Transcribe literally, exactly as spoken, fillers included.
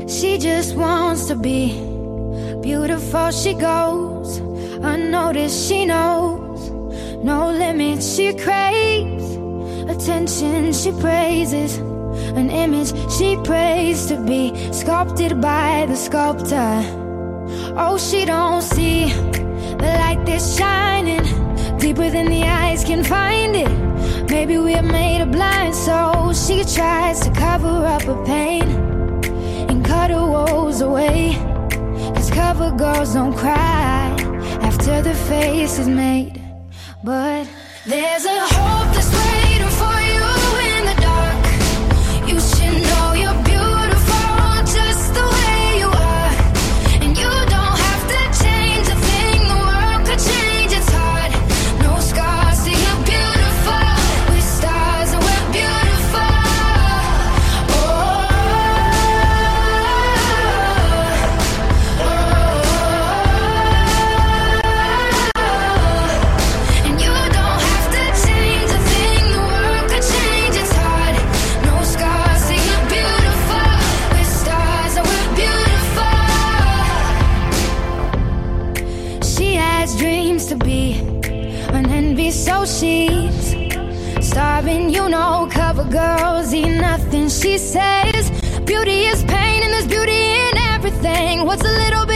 She just wants to be beautiful. She goes unnoticed. She knows no limits. She craves attention. She praises an image she prays to be sculpted by the sculptor. Oh, she don't see the light that's shining deeper than the eyes can find it. Maybe we're made of blind souls. She tries to cover up her pain and cut her woes away, 'cause cover girls don't cry after the face is made. But there's a hope that's waiting for you in the dark. You should know you're beautiful just the way you are, and you don't have to change a thing. The world could change, it's hard. No scars, see you're beautiful. We're stars and we're beautiful. Oh, oh, oh. And you don't have to change a thing. The world could change, it's hard. No scars, see you're beautiful. We're stars and we're beautiful. She has dreams to be an envy, so she's starving. You know, cover girls eat nothing. She says beauty is pain and there's beauty in everything. What's a little bit